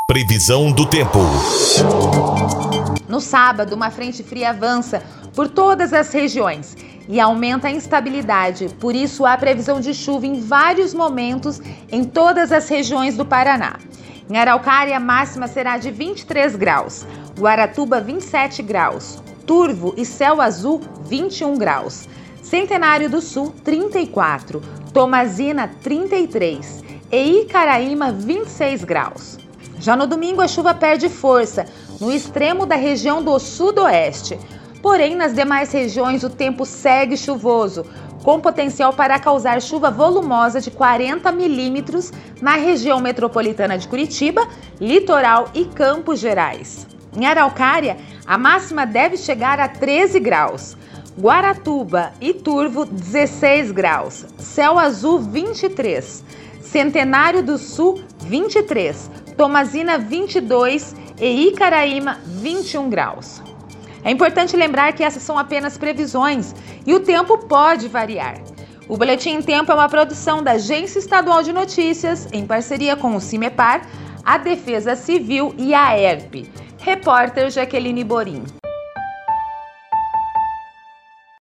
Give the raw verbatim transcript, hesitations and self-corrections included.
Previsão do tempo. No sábado, uma frente fria avança por todas as regiões e aumenta a instabilidade. Por isso, há previsão de chuva em vários momentos em todas as regiões do Paraná. Em Araucária, a máxima será de vinte e três graus, Guaratuba, vinte e sete graus, Turvo e Céu Azul, vinte e um graus, Centenário do Sul, trinta e quatro, Tomazina, trinta e três e Icaraíma, vinte e seis graus. Já no domingo, a chuva perde força no extremo da região do sudoeste. Porém, nas demais regiões, o tempo segue chuvoso, com potencial para causar chuva volumosa de quarenta milímetros na região metropolitana de Curitiba, Litoral e Campos Gerais. Em Araucária, a máxima deve chegar a treze graus. Guaratuba e Turvo, dezesseis graus. Céu Azul, vinte e três. Centenário do Sul, vinte e três. Tomazina, vinte e dois e Icaraíma, vinte e um graus. É importante lembrar que essas são apenas previsões e o tempo pode variar. O Boletim em Tempo é uma produção da Agência Estadual de Notícias, em parceria com o CIMEPAR, a Defesa Civil e a E R P. Repórter Jaqueline Borim.